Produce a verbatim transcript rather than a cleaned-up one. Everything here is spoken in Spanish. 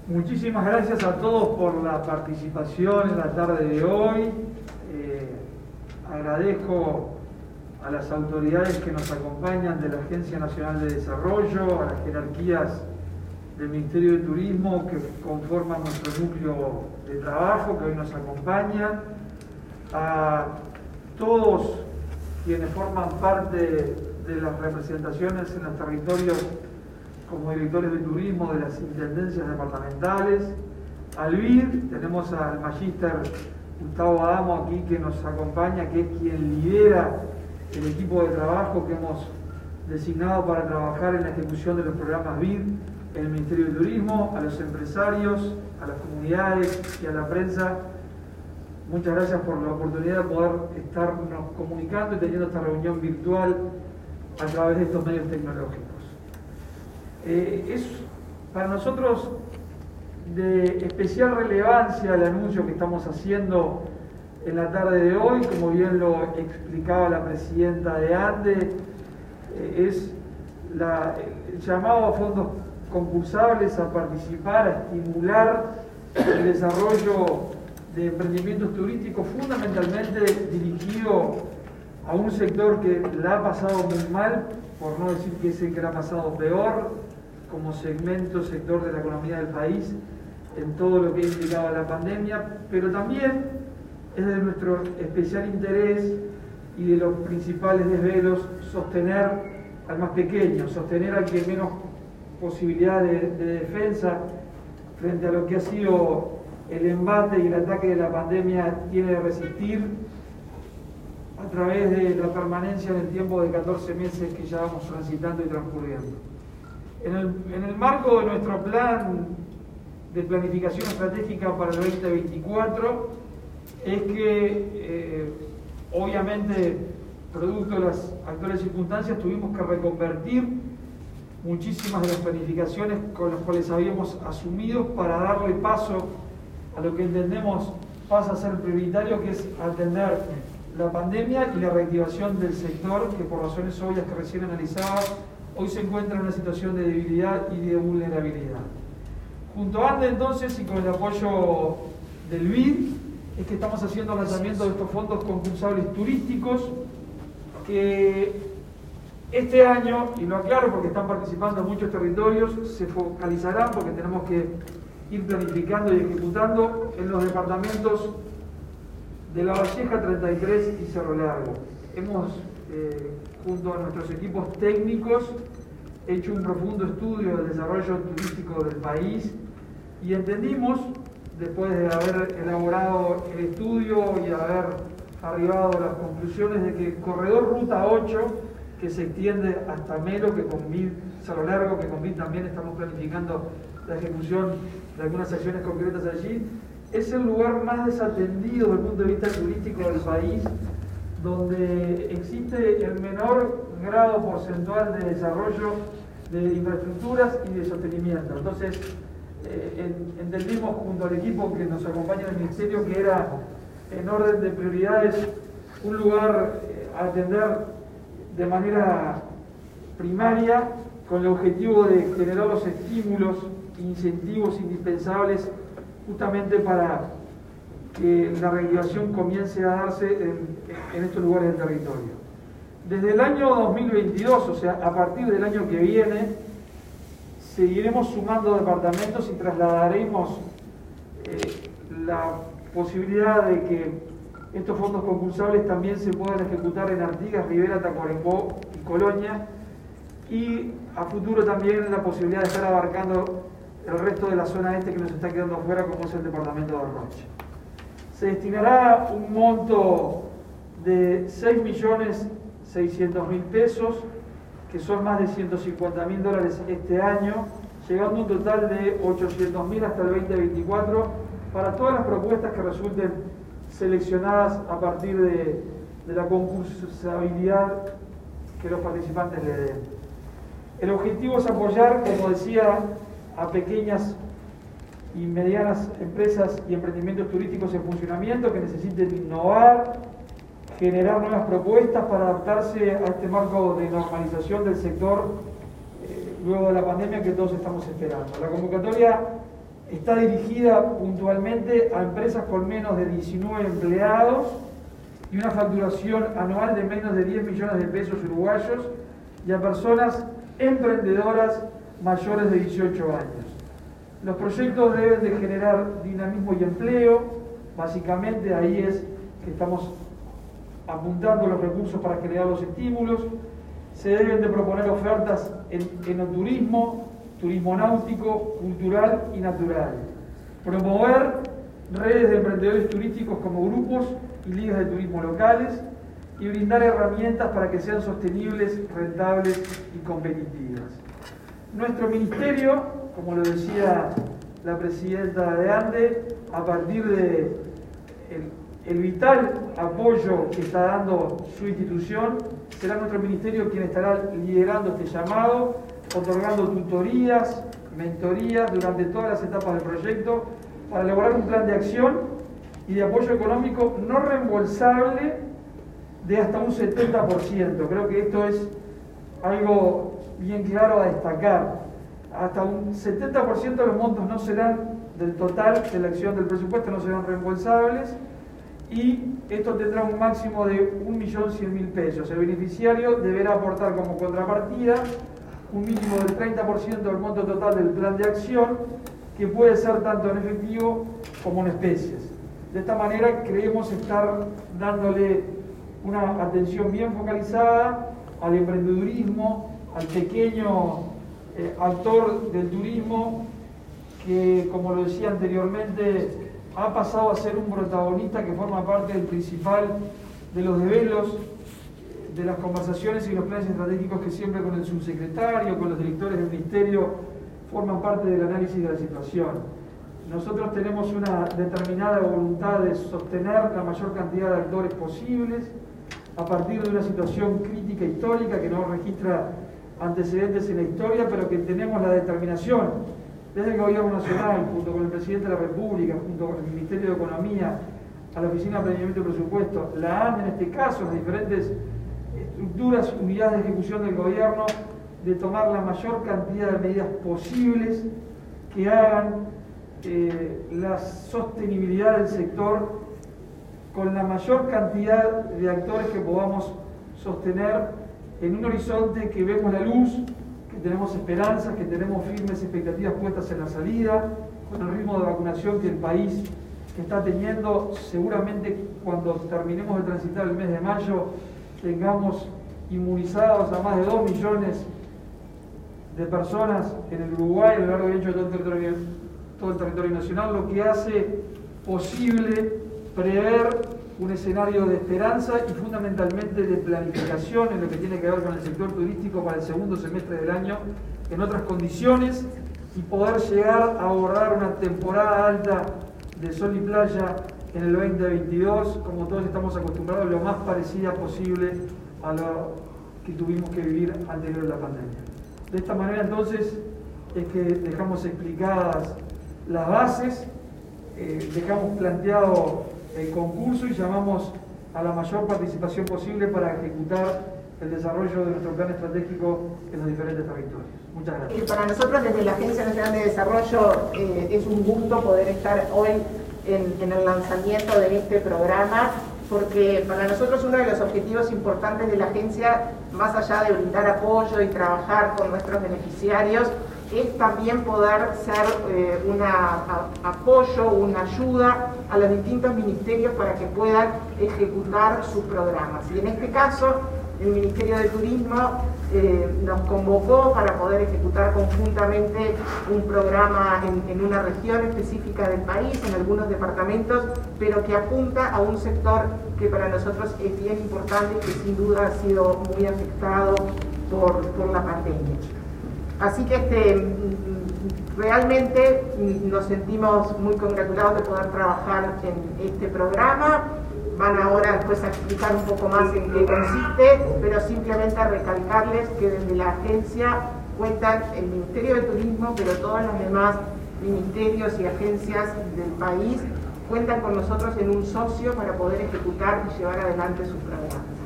Muchísimas gracias a todos por la participación en la tarde de hoy. Eh, agradezco a las autoridades que nos acompañan de la Agencia Nacional de Desarrollo, a las jerarquías del Ministerio de Turismo que conforman nuestro núcleo de trabajo, que hoy nos acompañan, a todos quienes forman parte de las representaciones en los territorios como directores de turismo de las intendencias departamentales, al B I D, tenemos al magíster Gustavo Adamo aquí que nos acompaña, que es quien lidera el equipo de trabajo que hemos designado para trabajar en la ejecución de los programas B I D en el Ministerio de Turismo, a los empresarios, a las comunidades y a la prensa. Muchas gracias por la oportunidad de poder estarnos comunicando y teniendo esta reunión virtual a través de estos medios tecnológicos. Eh, es para nosotros de especial relevancia el anuncio que estamos haciendo en la tarde de hoy, como bien lo explicaba la presidenta de ANDE, eh, es la, el llamado a fondos concursables a participar, a estimular el desarrollo de emprendimientos turísticos, fundamentalmente dirigido a un sector que la ha pasado muy mal, por no decir que es el que la ha pasado peor, como segmento, sector de la economía del país, en todo lo que ha implicado la pandemia, pero también es de nuestro especial interés y de los principales desvelos sostener al más pequeño, sostener al que menos posibilidad de, de defensa frente a lo que ha sido el embate y el ataque de la pandemia tiene de resistir a través de la permanencia en el tiempo de catorce meses que ya vamos transitando y transcurriendo. En el, en el marco de nuestro plan de planificación estratégica para el veinte veinticuatro es que eh, obviamente producto de las actuales circunstancias tuvimos que reconvertir muchísimas de las planificaciones con las cuales habíamos asumido para darle paso a lo que entendemos pasa a ser prioritario, que es atender la pandemia y la reactivación del sector que por razones obvias que recién analizaba hoy se encuentra en una situación de debilidad y de vulnerabilidad. Junto a ANDE entonces y con el apoyo del B I D es que estamos haciendo el lanzamiento de estos fondos concursables turísticos que este año, y lo aclaro porque están participando muchos territorios, se focalizarán porque tenemos que ir planificando y ejecutando en los departamentos de La Valleja, treinta y tres y Cerro Largo. Hemos, eh, junto a nuestros equipos técnicos, hecho un profundo estudio del desarrollo turístico del país y entendimos, después de haber elaborado el estudio y haber arribado a las conclusiones de que el corredor Ruta ocho, que se extiende hasta Melo, que con B I D, Cerro Largo, que con B I D también estamos planificando la ejecución de algunas acciones concretas allí, es el lugar más desatendido desde el punto de vista turístico del país, donde existe el menor grado porcentual de desarrollo de infraestructuras y de sostenimiento. Entonces, eh, en, entendimos junto al equipo que nos acompaña en el Ministerio que era, en orden de prioridades, un lugar eh, a atender de manera primaria con el objetivo de generar los estímulos e incentivos indispensables justamente para que la reactivación comience a darse en, en estos lugares del territorio. Desde el año dos mil veintidós, o sea, a partir del año que viene, seguiremos sumando departamentos y trasladaremos eh, la posibilidad de que estos fondos concursables también se puedan ejecutar en Artigas, Rivera, Tacuarembó y Colonia, y a futuro también la posibilidad de estar abarcando el resto de la zona este que nos está quedando afuera, como es el departamento de Rocha. Se destinará un monto de seis millones seiscientos mil pesos, que son más de ciento cincuenta mil dólares este año, llegando a un total de ochocientos mil hasta el veinte veinticuatro para todas las propuestas que resulten seleccionadas a partir de, de la concursabilidad que los participantes le den. El objetivo es apoyar, como decía, a pequeñas y medianas empresas y emprendimientos turísticos en funcionamiento que necesiten innovar, generar nuevas propuestas para adaptarse a este marco de normalización del sector eh, luego de la pandemia que todos estamos esperando. La convocatoria está dirigida puntualmente a empresas con menos de diecinueve empleados y una facturación anual de menos de diez millones de pesos uruguayos y a personas emprendedoras mayores de dieciocho años. Los proyectos deben de generar dinamismo y empleo, básicamente ahí es que estamos apuntando los recursos para generar los estímulos. Se deben de proponer ofertas en enoturismo, turismo náutico, cultural y natural. Promover redes de emprendedores turísticos como grupos y ligas de turismo locales y brindar herramientas para que sean sostenibles, rentables y competitivas. Nuestro ministerio, como lo decía la presidenta de ANDE, a partir de el, el vital apoyo que está dando su institución, será nuestro ministerio quien estará liderando este llamado, otorgando tutorías, mentorías durante todas las etapas del proyecto para elaborar un plan de acción y de apoyo económico no reembolsable de hasta un setenta por ciento. Creo que esto es algo bien claro a destacar. Hasta un setenta por ciento de los montos no serán del total de la acción del presupuesto, no serán reembolsables, y esto tendrá un máximo de un millón cien mil pesos. El beneficiario deberá aportar como contrapartida un mínimo del treinta por ciento del monto total del plan de acción, que puede ser tanto en efectivo como en especies. De esta manera creemos estar dándole una atención bien focalizada al emprendedurismo, al pequeño eh, actor del turismo que, como lo decía anteriormente, ha pasado a ser un protagonista que forma parte del principal de los desvelos de las conversaciones y los planes estratégicos que siempre con el subsecretario, con los directores del ministerio, forman parte del análisis de la situación. Nosotros tenemos una determinada voluntad de sostener la mayor cantidad de actores posibles a partir de una situación crítica histórica que no registra antecedentes en la historia, pero que tenemos la determinación desde el Gobierno Nacional, junto con el Presidente de la República, junto con el Ministerio de Economía, a la Oficina de Planeamiento y Presupuesto, la ANDE en este caso, las diferentes estructuras, unidades de ejecución del Gobierno, de tomar la mayor cantidad de medidas posibles que hagan eh, la sostenibilidad del sector con la mayor cantidad de actores que podamos sostener en un horizonte que vemos la luz, que tenemos esperanzas, que tenemos firmes expectativas puestas en la salida, con el ritmo de vacunación que el país está teniendo. Seguramente cuando terminemos de transitar el mes de mayo tengamos inmunizados a más de dos millones de personas en el Uruguay, a lo largo y ancho de todo el territorio, todo el territorio nacional, lo que hace posible prever un escenario de esperanza y fundamentalmente de planificación en lo que tiene que ver con el sector turístico para el segundo semestre del año en otras condiciones y poder llegar a abordar una temporada alta de sol y playa en el veinte veintidós, como todos estamos acostumbrados, lo más parecida posible a lo que tuvimos que vivir anterior a la pandemia. De esta manera entonces es que dejamos explicadas las bases, eh, dejamos planteado el concurso y llamamos a la mayor participación posible para ejecutar el desarrollo de nuestro plan estratégico en los diferentes territorios. Muchas gracias. Y para nosotros desde la Agencia Nacional de Desarrollo eh, es un gusto poder estar hoy en, en el lanzamiento de este programa, porque para nosotros uno de los objetivos importantes de la agencia, más allá de brindar apoyo y trabajar con nuestros beneficiarios, es también poder ser eh, un apoyo, una ayuda a los distintos ministerios para que puedan ejecutar sus programas. Y en este caso, el Ministerio de Turismo eh, nos convocó para poder ejecutar conjuntamente un programa en, en una región específica del país, en algunos departamentos, pero que apunta a un sector que para nosotros es bien importante y que sin duda ha sido muy afectado por, por la pandemia. Así que este, realmente nos sentimos muy congratulados de poder trabajar en este programa. Van ahora después a explicar un poco más en qué consiste, pero simplemente a recalcarles que desde la agencia cuentan el Ministerio de Turismo, pero todos los demás ministerios y agencias del país cuentan con nosotros en un socio para poder ejecutar y llevar adelante sus programas.